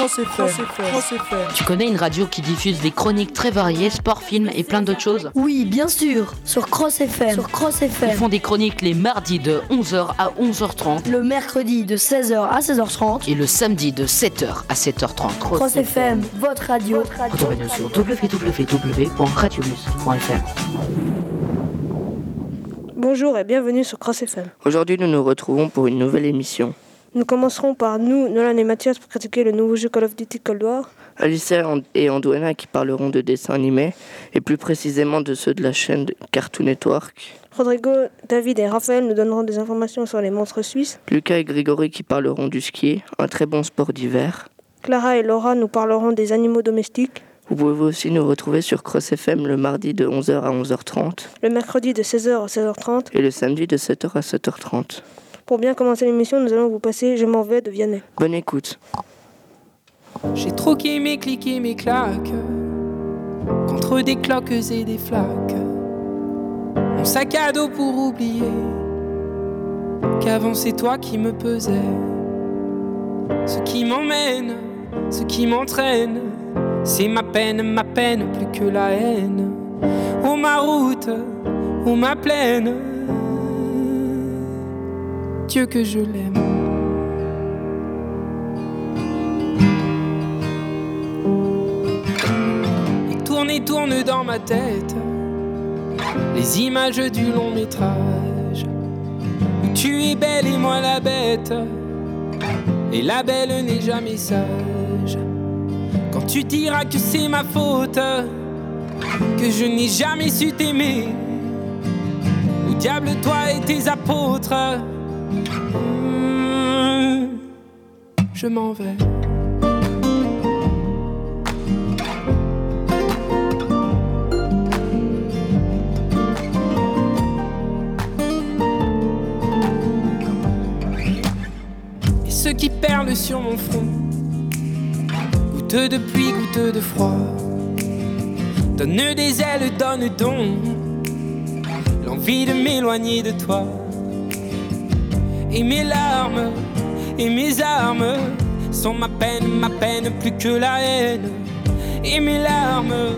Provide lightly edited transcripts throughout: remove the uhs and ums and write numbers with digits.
Cross FM. Tu connais une radio qui diffuse des chroniques très variées, sport, films et plein d'autres choses? Oui, bien sûr, sur Cross FM. Ils font des chroniques les mardis de 11h à 11h30, le mercredi de 16h à 16h30 et le samedi de 7h à 7h30. Cross FM, votre radio. Retrouvez-nous sur www.radiomus.fr. Bonjour et bienvenue sur Cross FM. Aujourd'hui, nous nous retrouvons pour une nouvelle émission. Nous commencerons par nous, Nolan et Mathias, pour critiquer le nouveau jeu Call of Duty Cold War. Alicia et Andouena qui parleront de dessins animés, et plus précisément de ceux de la chaîne Cartoon Network. Rodrigo, David et Raphaël nous donneront des informations sur les monstres suisses. Lucas et Grégory qui parleront du ski, un très bon sport d'hiver. Clara et Laura nous parleront des animaux domestiques. Vous pouvez aussi nous retrouver sur Cross FM le mardi de 11h à 11h30. Le mercredi de 16h à 16h30. Et le samedi de 7h à 7h30. Pour bien commencer l'émission, nous allons vous passer Je m'en vais de Vianney. Bonne écoute. J'ai troqué mes clics et mes claques contre des cloques et des flaques. Mon sac à dos pour oublier qu'avant c'est toi qui me pesais. Ce qui m'emmène, ce qui m'entraîne, c'est ma peine plus que la haine. Oh ma route, oh ma plaine, Dieu que je l'aime. Et tourne dans ma tête les images du long métrage où tu es belle et moi la bête, et la belle n'est jamais sage. Quand tu diras que c'est ma faute, que je n'ai jamais su t'aimer, au diable toi et tes apôtres, je m'en vais. Et ceux qui perlent sur mon front, goutte de pluie, goutte de froid, donne des ailes, donne donc l'envie de m'éloigner de toi. Et mes larmes et mes armes sont ma peine plus que la haine. Et mes larmes,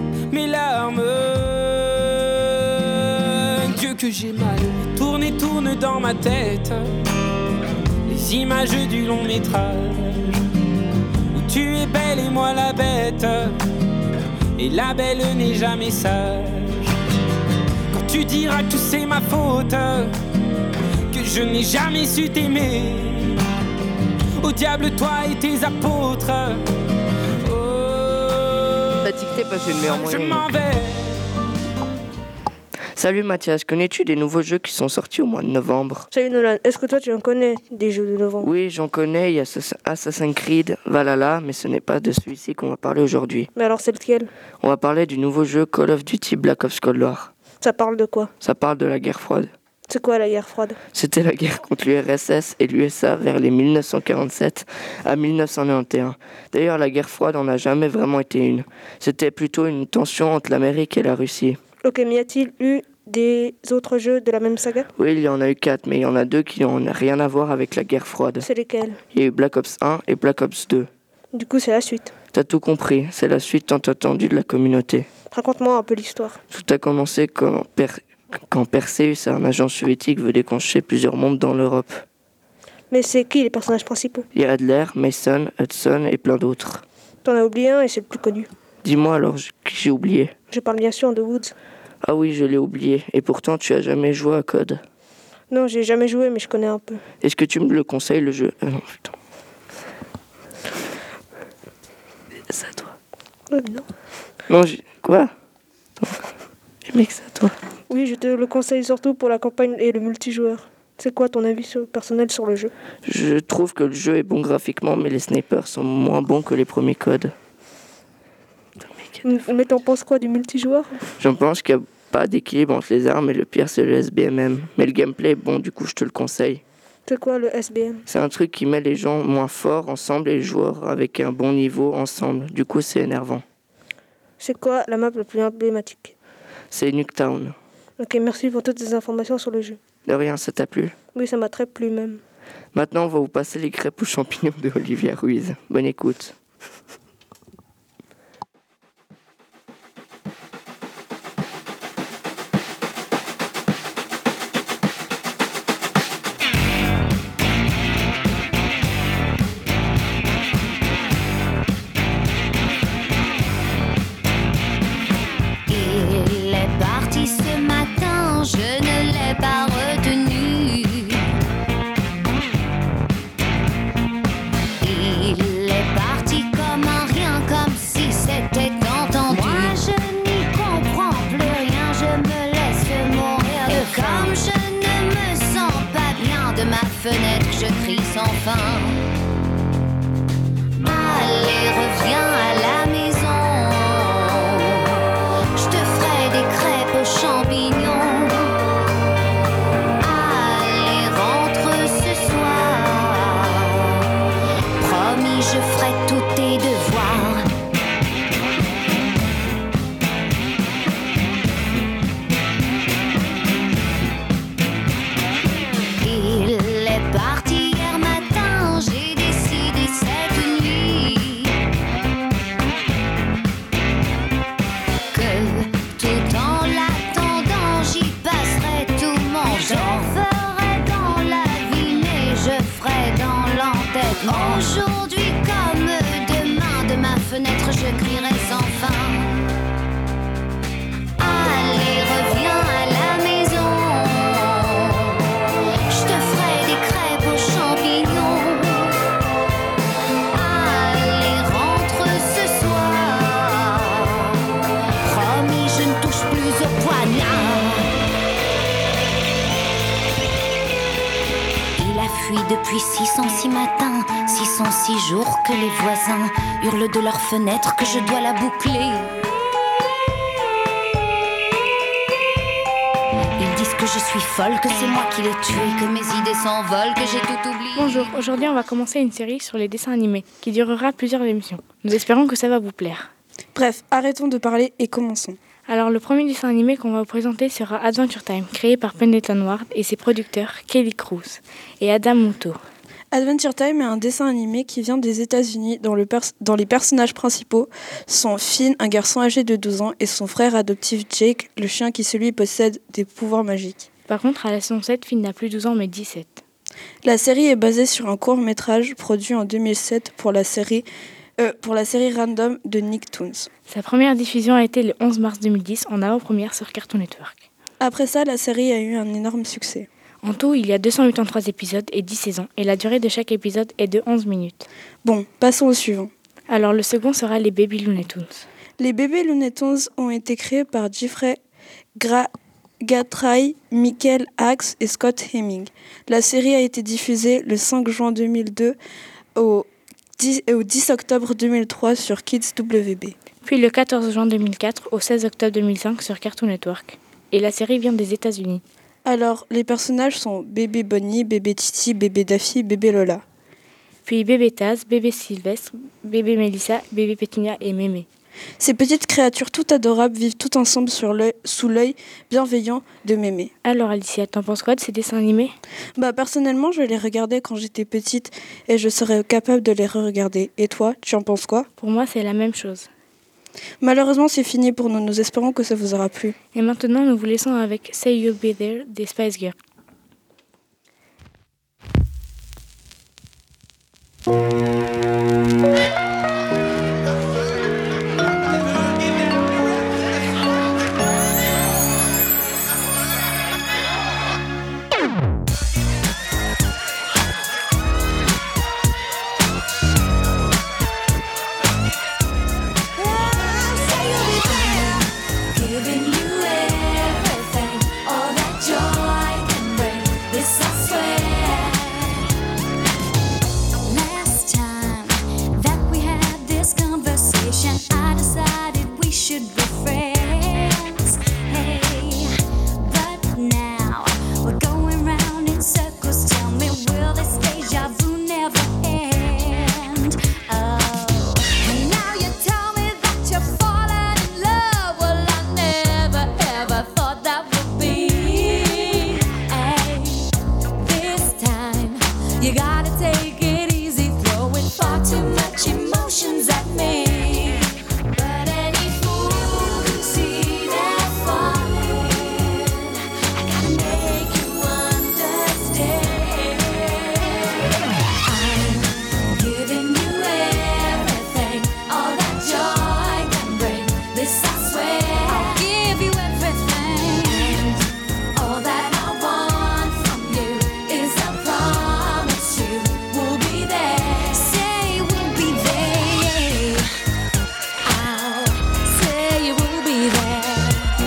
Dieu que j'ai mal. Tourne dans ma tête les images du long métrage où tu es belle et moi la bête, et la belle n'est jamais sage. Quand tu diras que c'est ma faute, que je n'ai jamais su t'aimer, au diable toi et tes apôtres. La dictée passe une meilleure Je moyenne. m'en vais. Salut Mathias, connais-tu des nouveaux jeux qui sont sortis au mois de novembre? Salut Nolan, est-ce que toi tu en connais des jeux de novembre? Oui, j'en connais, il y a Assassin's Creed, Valhalla, mais ce n'est pas de celui-ci qu'on va parler aujourd'hui. Mais alors c'est lequel? On va parler du nouveau jeu Call of Duty Black Ops Cold War. Ça parle de quoi? Ça parle de la guerre froide. C'est quoi la guerre froide? C'était la guerre contre l'URSS et l'USA vers les 1947 à 1991. D'ailleurs, la guerre froide n'en a jamais vraiment été une. C'était plutôt une tension entre l'Amérique et la Russie. Ok, mais y a-t-il eu des autres jeux de la même saga? Oui, il y en a eu 4, mais il y en a 2 qui n'ont rien à voir avec la guerre froide. C'est lesquels? Il y a eu Black Ops 1 et Black Ops 2. Du coup c'est la suite. T'as tout compris, c'est la suite tant attendue de la communauté. Raconte-moi un peu l'histoire. Tout a commencé quand Perseus, un agent soviétique, veut déclencher plusieurs bombes dans l'Europe. Mais c'est qui les personnages principaux? Il y a Adler, Mason, Hudson et plein d'autres. T'en as oublié un et c'est le plus connu. Dis-moi alors qui j'ai oublié. Je parle bien sûr de Woods. Ah oui, je l'ai oublié. Et pourtant, tu as jamais joué à Code. Non, j'ai jamais joué mais je connais un peu. Est-ce que tu me le conseilles, le jeu? Non, putain. C'est à toi. Non. Non, quoi? Mec, c'est à toi. Oui, je te le conseille surtout pour la campagne et le multijoueur. C'est quoi ton avis personnel sur le jeu? Je trouve que le jeu est bon graphiquement, mais les snipers sont moins bons que les premiers Codes. Mais t'en penses quoi du multijoueur? J'en pense qu'il n'y a pas d'équilibre entre les armes et le pire c'est le SBMM. Mais le gameplay est bon, du coup je te le conseille. C'est quoi le SBM? C'est un truc qui met les gens moins forts ensemble et les joueurs avec un bon niveau ensemble. Du coup c'est énervant. C'est quoi la map la plus emblématique? C'est Nuketown. Ok, merci pour toutes ces informations sur le jeu. De rien, ça t'a plu? Oui, ça m'a très plu même. Maintenant, on va vous passer les crêpes aux champignons de Olivia Ruiz. Bonne écoute. Il est parti ce matin, je ne l'ai pas retenu. Il est parti comme un rien, comme si c'était entendu. Moi je n'y comprends plus rien, je me laisse mourir de faim. Comme je ne me sens pas bien de ma fenêtre, je crie sans fin. Allez, reviens à la maison. Champignons. Allez, rentre ce soir. Promis, je ferai tous tes devoirs. Il est parti hier matin, j'ai décidé cette nuit que tout en je ferai dans la vie, mais je ferai dans l'entêtement. Aujourd'hui comme demain, de ma fenêtre je crierai sans fin. Allez, reviens à la maison. Je te ferai des crêpes aux champignons. Allez, rentre ce soir. Promis, je ne touche plus au poignard. Fui depuis 606 matins, 606 jours que les voisins hurlent de leurs fenêtres que je dois la boucler. Ils disent que je suis folle, que c'est moi qui l'ai tué, que mes idées s'envolent, que j'ai tout oublié. Bonjour, aujourd'hui on va commencer une série sur les dessins animés qui durera plusieurs émissions. Nous espérons que ça va vous plaire. Bref, arrêtons de parler et commençons. Alors le premier dessin animé qu'on va vous présenter sera Adventure Time, créé par Pendleton Ward et ses producteurs Kelly Cruz et Adam Muto. Adventure Time est un dessin animé qui vient des États-Unis dont les personnages principaux sont Finn, un garçon âgé de 12 ans, et son frère adoptif Jake, le chien qui celui possède des pouvoirs magiques. Par contre, à la saison 7, Finn n'a plus 12 ans mais 17. La série est basée sur un court-métrage produit en 2007 pour la série Random de Nicktoons. Sa première diffusion a été le 11 mars 2010 en avant-première sur Cartoon Network. Après ça, la série a eu un énorme succès. En tout, il y a 283 épisodes et 10 saisons, et la durée de chaque épisode est de 11 minutes. Bon, passons au suivant. Alors le second sera les Baby Looney Tunes. Les Baby Looney Tunes ont été créés par Jeffrey Gattrai, Michael Axe et Scott Hemming. La série a été diffusée le 5 juin 2002 au 10 octobre 2003 sur Kids WB. Puis le 14 juin 2004 au 16 octobre 2005 sur Cartoon Network. Et la série vient des États-Unis. Alors, les personnages sont Bébé Bonnie, Bébé Titi, Bébé Daffy, Bébé Lola. Puis Bébé Taz, Bébé Sylvestre, Bébé Mélissa, Bébé Pétunia et Mémé. Ces petites créatures toutes adorables vivent toutes ensemble sous l'œil bienveillant de Mémé. Alors Alicia, t'en penses quoi de ces dessins animés ? Personnellement, je les regardais quand j'étais petite et je serais capable de les re-regarder. Et toi, tu en penses quoi ? Pour moi, c'est la même chose. Malheureusement, c'est fini pour nous. Nous espérons que ça vous aura plu. Et maintenant, nous vous laissons avec Say You'll Be There des Spice Girls. Last time You gotta take it easy, throwing far too much emotions at me. But any fool can see that falling. I gotta make you understand. I'm giving you everything, all that joy can bring. This I swear, I'll give you everything. And all that I want from you is a promise you will be there. Say we'll be there. I'll say you will be there.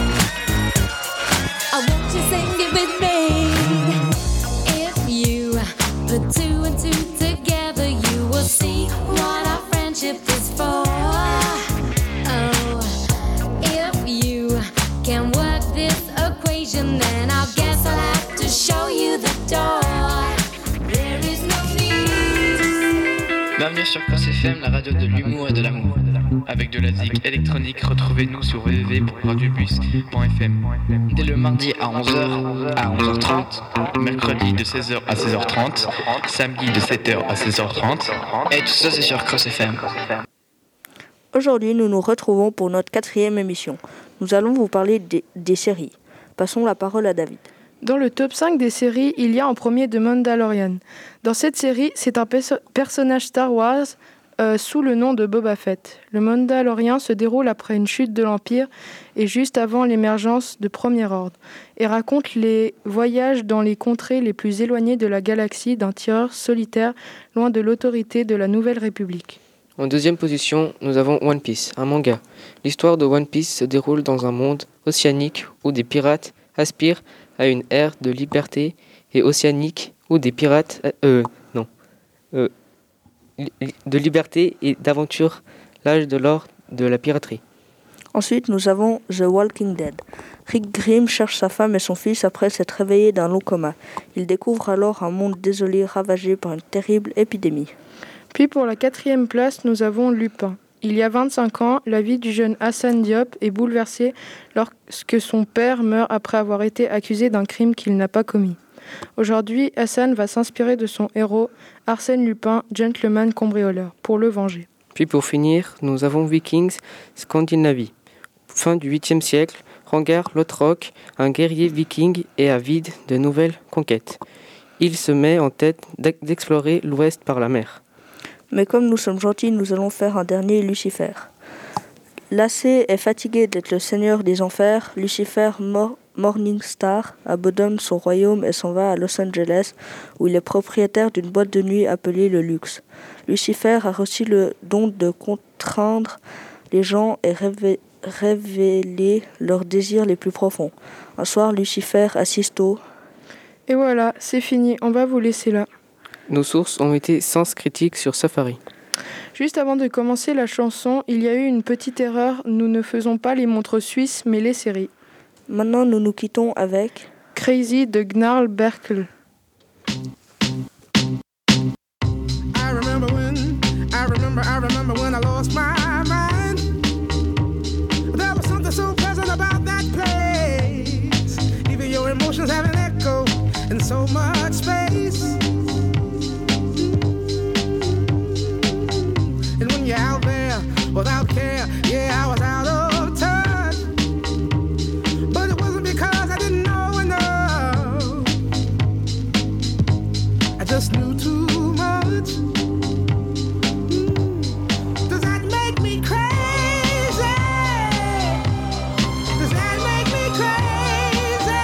I want you sing it with me. If you put two and two together, you will see what our friendship is for. Oh, if you can work this equation, then I guess I'll have to show you the door. There is no need. Bienvenue sur Cross FM, la radio de l'humour et de l'amour. Avec de la zik électronique, retrouvez-nous sur www.radiobus.fm. Dès le mardi à 11h à 11h30, mercredi de 16h à 16h30, samedi de 7h à 16h30, et tout ça c'est sur Cross FM. Aujourd'hui, nous nous retrouvons pour notre 4e émission. Nous allons vous parler des séries. Passons la parole à David. Dans le top 5 des séries, il y a en premier The Mandalorian. Dans cette série, c'est un personnage Star Wars sous le nom de Boba Fett. Le Mandalorian se déroule après une chute de l'Empire et juste avant l'émergence de Premier Ordre et raconte les voyages dans les contrées les plus éloignées de la galaxie d'un tireur solitaire loin de l'autorité de la Nouvelle République. En deuxième position, nous avons One Piece, un manga. L'histoire de One Piece se déroule dans un monde océanique où des pirates aspirent à une ère de liberté et océanique où des pirates... de liberté et d'aventure, l'âge de l'or de la piraterie. Ensuite, nous avons The Walking Dead. Rick Grimm cherche sa femme et son fils après s'être réveillé d'un long coma. Il découvre alors un monde désolé ravagé par une terrible épidémie. Puis pour la 4e place, nous avons Lupin. Il y a 25 ans, la vie du jeune Hassan Diop est bouleversée lorsque son père meurt après avoir été accusé d'un crime qu'il n'a pas commis. Aujourd'hui, Hassan va s'inspirer de son héros, Arsène Lupin, gentleman cambrioleur, pour le venger. Puis pour finir, nous avons Vikings, Scandinavie. Fin du 8e siècle, Rangar Lothbrok, un guerrier viking, est avide de nouvelles conquêtes. Il se met en tête d'explorer l'ouest par la mer. Mais comme nous sommes gentils, nous allons faire un dernier Lucifer. Lassé et fatigué d'être le seigneur des enfers, Lucifer Morningstar abandonne son royaume et s'en va à Los Angeles, où il est propriétaire d'une boîte de nuit appelée le Luxe. Lucifer a reçu le don de contraindre les gens et révéler leurs désirs les plus profonds. Un soir, Lucifer assiste au... Et voilà, c'est fini, on va vous laisser là. Nos sources ont été Sens Critique sur Safari. Juste avant de commencer la chanson, il y a eu une petite erreur. Nous ne faisons pas les montres suisses, mais les séries. Maintenant, nous nous quittons avec Crazy de Gnarl Berkel. I remember when I lost my mind. There was something so pleasant about that place. Even your emotions have an echo in so much space. And when you're out there without care, yeah, I was out of touch. But it wasn't because I didn't know enough. I just knew too much. Does that make me crazy? Does that make me crazy?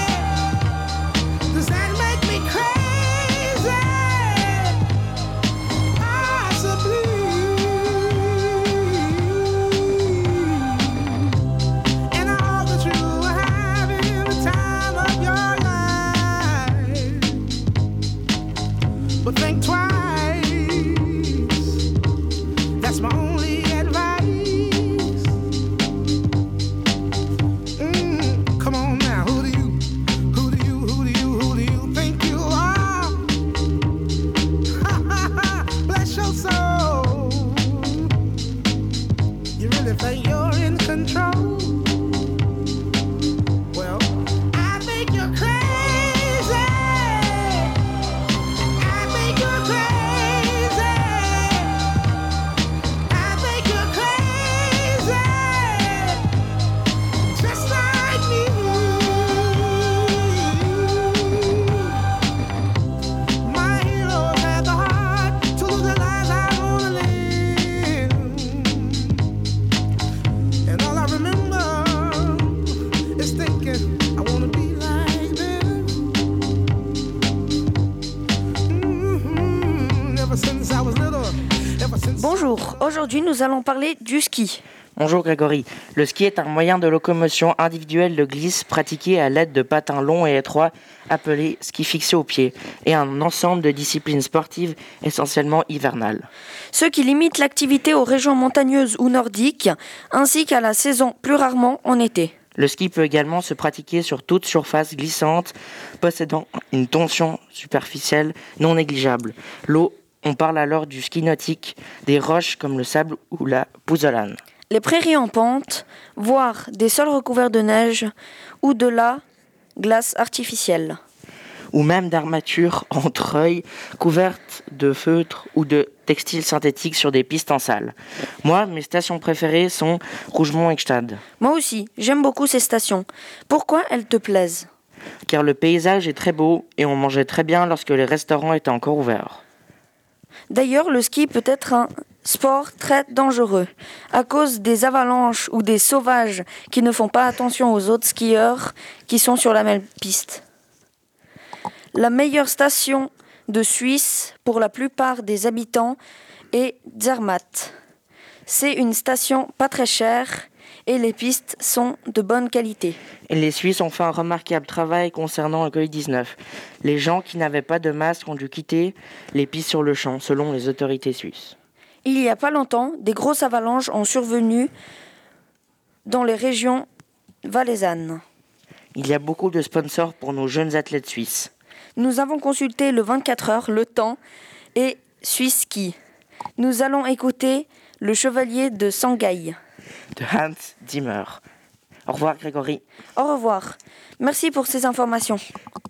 Does that make me crazy? Possibly. Bonjour, aujourd'hui nous allons parler du ski. Bonjour Grégory. Le ski est un moyen de locomotion individuel de glisse pratiqué à l'aide de patins longs et étroits appelés ski fixés au pied et un ensemble de disciplines sportives essentiellement hivernales. Ce qui limite l'activité aux régions montagneuses ou nordiques, ainsi qu'à la saison, plus rarement en été. Le ski peut également se pratiquer sur toute surface glissante possédant une tension superficielle non négligeable. L'eau, on parle alors du ski nautique, des roches comme le sable ou la pouzzolane. Les prairies en pente, voire des sols recouverts de neige ou de la glace artificielle. Ou même d'armatures en treuil couvertes de feutre ou de textiles synthétiques sur des pistes en salle. Moi, mes stations préférées sont Rougemont et Gstad. Moi aussi, j'aime beaucoup ces stations. Pourquoi elles te plaisent ? Car le paysage est très beau et on mangeait très bien lorsque les restaurants étaient encore ouverts. D'ailleurs, le ski peut être un sport très dangereux à cause des avalanches ou des sauvages qui ne font pas attention aux autres skieurs qui sont sur la même piste. La meilleure station de Suisse pour la plupart des habitants est Zermatt. C'est une station pas très chère et les pistes sont de bonne qualité. Et les Suisses ont fait un remarquable travail concernant le Covid-19. Les gens qui n'avaient pas de masque ont dû quitter les pistes sur le champ, selon les autorités suisses. Il y a pas longtemps, des grosses avalanches ont survenu dans les régions valaisannes. Il y a beaucoup de sponsors pour nos jeunes athlètes suisses. Nous avons consulté le 24 heures, le temps et Suisse Ski. Nous allons écouter le chevalier de Shanghai. De Hans Zimmer. Au revoir Grégory. Au revoir. Merci pour ces informations.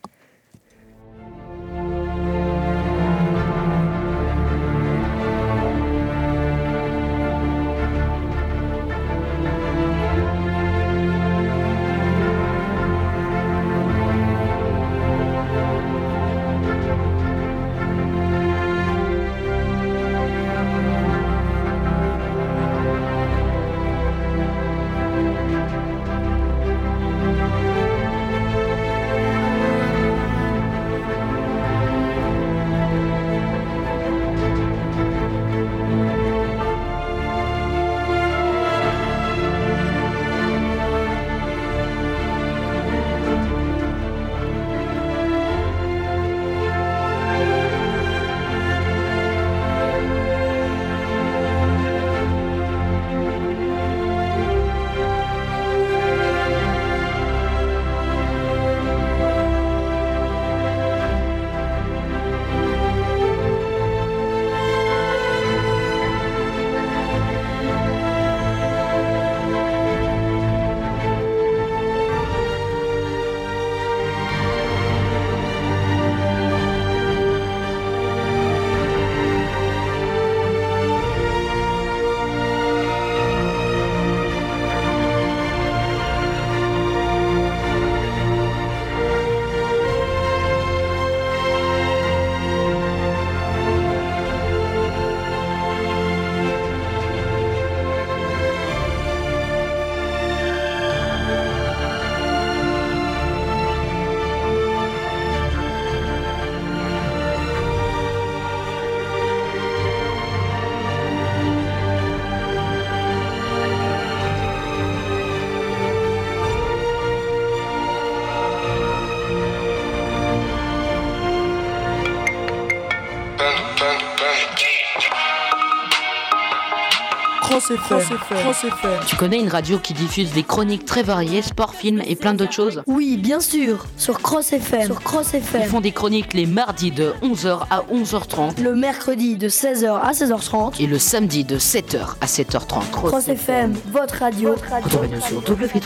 France FM. Tu connais une radio qui diffuse des chroniques très variées, sport, films et plein d'autres choses? Oui, bien sûr, sur Cross FM. Ils font des chroniques les mardis de 11h à 11h30. Le mercredi de 16h à 16h30. Et le samedi de 7h à 7h30. Cross FM, votre radio. Retrouvez-nous sur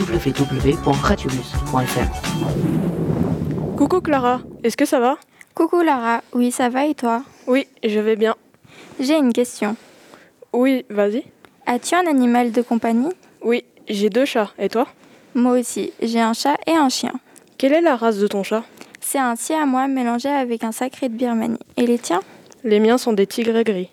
www.radiobus.fr. Coucou Clara, est-ce que ça va? Coucou Lara, oui ça va et toi? Oui, je vais bien. J'ai une question. Oui, vas-y. As-tu un animal de compagnie? Oui, j'ai 2 chats. Et toi? Moi aussi, j'ai un chat et un chien. Quelle est la race de ton chat? C'est un siamois mélangé avec un sacré de Birmanie. Et les tiens? Les miens sont des tigres gris.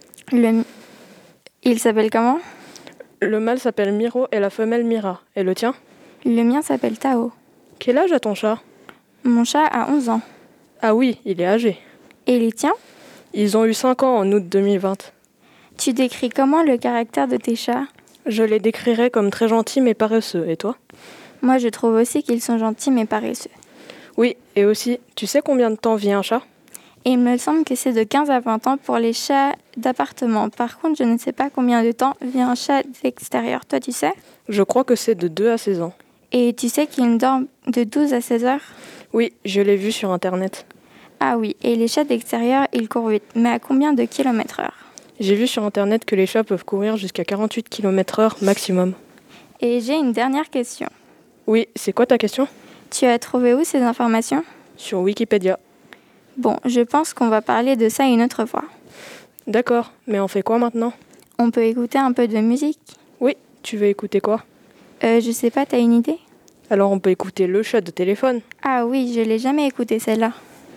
Il s'appelle comment? Le mâle s'appelle Miro et la femelle Mira. Et le tien? Le mien s'appelle Tao. Quel âge a ton chat? Mon chat a 11 ans. Ah oui, il est âgé. Et les tiens? Ils ont eu 5 ans en août 2020. Tu décris comment le caractère de tes chats? Je les décrirais comme très gentils mais paresseux. Et toi? Moi, je trouve aussi qu'ils sont gentils mais paresseux. Oui, et aussi, tu sais combien de temps vit un chat? Et il me semble que c'est de 15 à 20 ans pour les chats d'appartement. Par contre, je ne sais pas combien de temps vit un chat d'extérieur. Toi, tu sais? Je crois que c'est de 2 à 16 ans. Et tu sais qu'ils dorment de 12 à 16 heures? Oui, je l'ai vu sur Internet. Ah oui, et les chats d'extérieur, ils courent vite. Mais à combien de kilomètres/heure? J'ai vu sur Internet que les chats peuvent courir jusqu'à 48 km/h maximum. Et j'ai une dernière question. Oui, c'est quoi ta question? Tu as trouvé où ces informations? Sur Wikipédia. Bon, je pense qu'on va parler de ça une autre fois. D'accord, mais on fait quoi maintenant? On peut écouter un peu de musique? Oui, tu veux écouter quoi? Je sais pas, t'as une idée? Alors on peut écouter Le Chat de téléphone. Ah oui, je l'ai jamais écouté celle-là.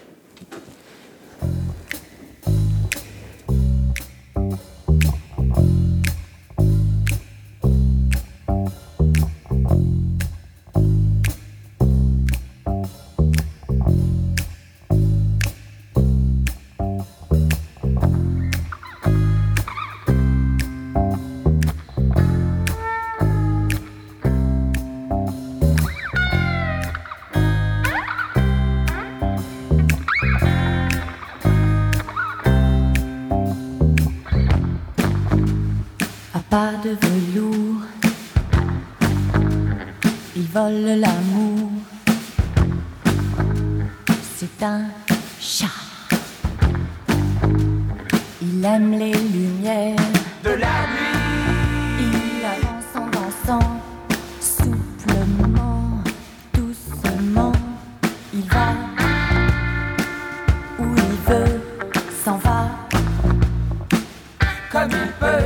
Pas de velours, il vole l'amour. C'est un chat. Il aime les lumières de la nuit. Il avance en dansant, souplement, doucement. Il va où il veut, s'en va comme il peut.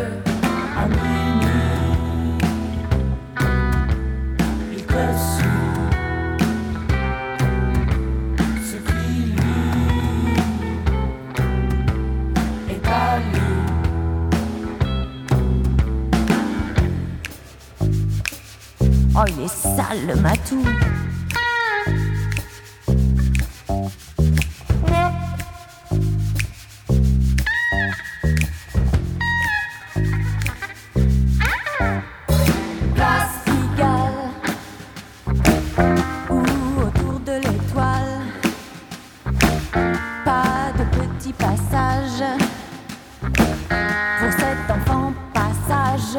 Oh, il est sale, le matou. Place Pigalle ou autour de l'étoile. Pas de petit passage pour cet enfant passage.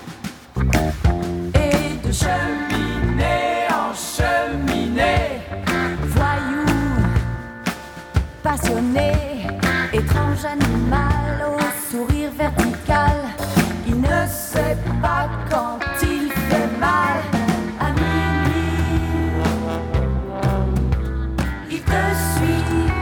Cheminée en cheminée, voyou, passionné, étrange animal au sourire vertical. Il ne sait pas quand il fait mal. À minuit, il te suit.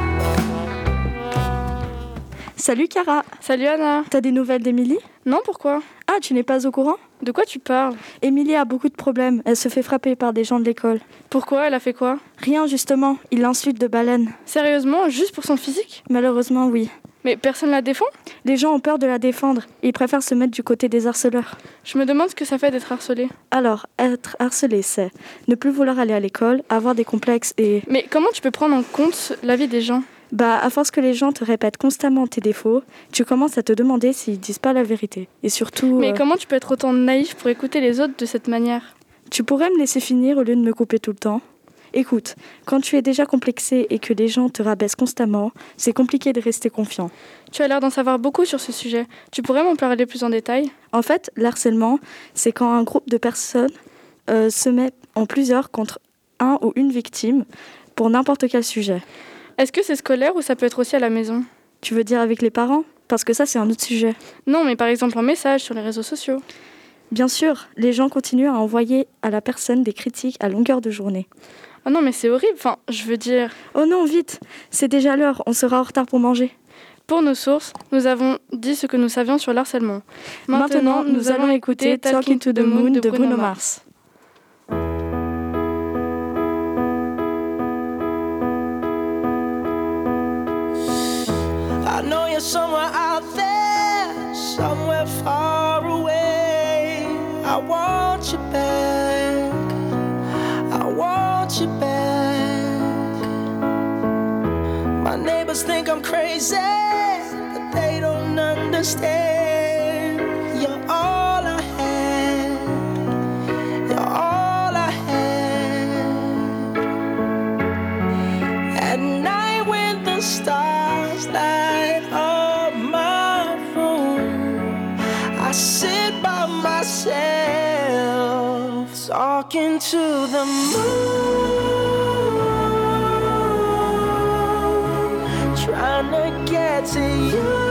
Salut Cara. Salut Anna. T'as des nouvelles d'Émilie? Non, pourquoi? Ah, tu n'es pas au courant? De quoi tu parles? Émilie a beaucoup de problèmes. Elle se fait frapper par des gens de l'école. Pourquoi? Elle a fait quoi? Rien, justement. Il l'insulte de baleine. Sérieusement? Juste pour son physique? Malheureusement, oui. Mais personne la défend? Les gens ont peur de la défendre. Ils préfèrent se mettre du côté des harceleurs. Je me demande ce que ça fait d'être harcelé. Alors, être harcelé, c'est ne plus vouloir aller à l'école, avoir des complexes et... Mais comment tu peux prendre en compte l'avis des gens? Bah, à force que les gens te répètent constamment tes défauts, tu commences à te demander s'ils disent pas la vérité. Et surtout... Mais comment tu peux être autant naïf pour écouter les autres de cette manière? Tu pourrais me laisser finir au lieu de me couper tout le temps? Écoute, quand tu es déjà complexé et que les gens te rabaissent constamment, c'est compliqué de rester confiant. Tu as l'air d'en savoir beaucoup sur ce sujet. Tu pourrais m'en parler plus en détail? En fait, l'harcèlement, c'est quand un groupe de personnes se met en plusieurs contre un ou une victime pour n'importe quel sujet. Est-ce que c'est scolaire ou ça peut être aussi à la maison? Tu veux dire avec les parents? Parce que ça, c'est un autre sujet. Non, mais par exemple en message sur les réseaux sociaux. Bien sûr, les gens continuent à envoyer à la personne des critiques à longueur de journée. Oh non, mais c'est horrible, enfin, je veux dire... Oh non, vite, c'est déjà l'heure, on sera en retard pour manger. Pour nos sources, nous avons dit ce que nous savions sur l'harcèlement. Maintenant, nous allons écouter Talking to the Moon de Bruno Mars. I know you're somewhere out there, somewhere far away. I want you back, I want you back. My neighbors think I'm crazy, but they don't understand. At night when the stars light up my room, I sit by myself talking to the moon, trying to get to you.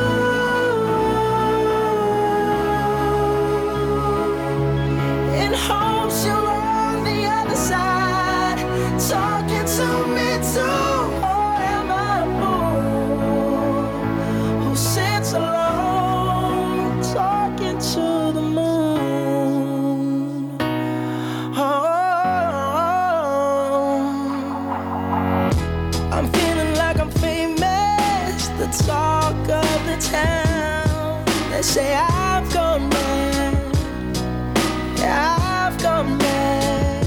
In hopes you're on the other side, talking to me too. Or am I a fool who sits alone, talking to the moon? I'm feeling like I'm famous, the talk of the town. They say I've gone mad, yeah, I've gone mad.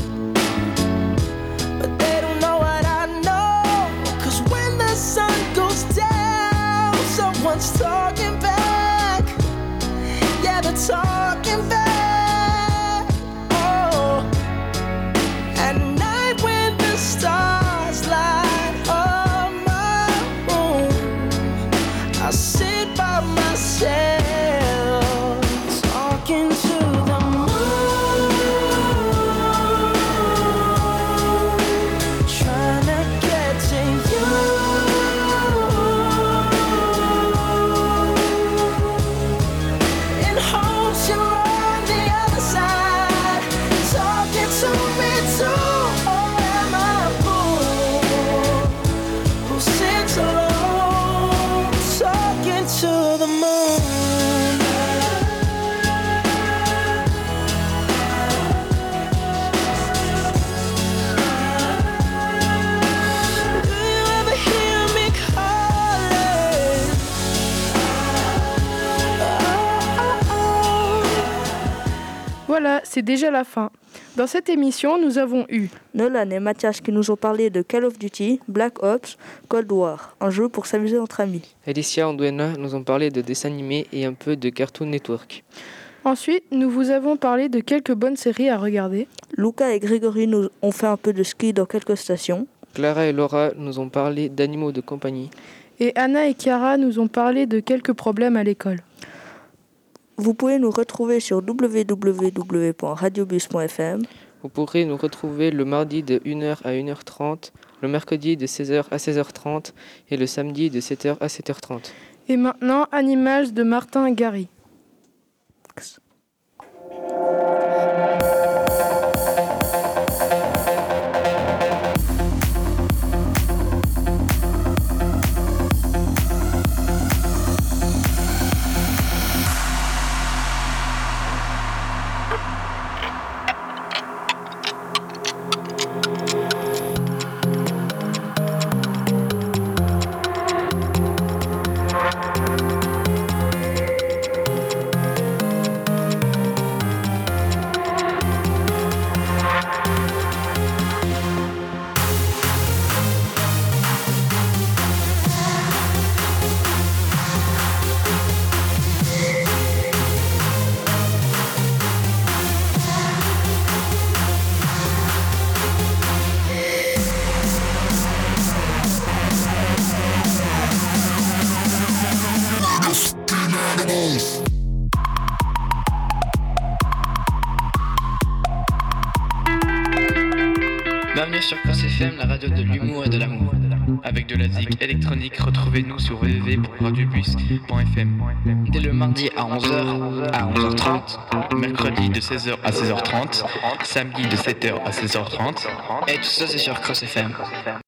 But they don't know what I know, 'cause when the sun goes down, someone's talking back. Yeah, they're talking back. Oh, at night when the stars light up my room, I sit by myself talking to the moon, trying to get to you. In hopes you're on the other side, talking to me too. Or am I a fool who sits alone, talking to the moon? Do you ever hear me calling? Voilà, c'est déjà la fin. Dans cette émission, nous avons eu Nolan et Mathias qui nous ont parlé de Call of Duty, Black Ops, Cold War, un jeu pour s'amuser entre amis. Alicia et Anduena nous ont parlé de dessins animés et un peu de Cartoon Network. Ensuite, nous vous avons parlé de quelques bonnes séries à regarder. Luca et Grégory nous ont fait un peu de ski dans quelques stations. Clara et Laura nous ont parlé d'animaux de compagnie. Et Anna et Chiara nous ont parlé de quelques problèmes à l'école. Vous pouvez nous retrouver sur www.radiobus.fm. Vous pourrez nous retrouver le mardi de 1h à 1h30, le mercredi de 16h à 16h30 et le samedi de 7h à 7h30. Et maintenant, Animals de Martin Gary. Bienvenue sur Cause FM, la radio de l'humour et de l'amour. Avec de la zik électronique, retrouvez-nous sur www.radiobus.fm. Dès le mardi à 11h à 11h30, mercredi de 16h à 16h30, samedi de 7h à 16h30, et tout ça c'est sur Cause FM.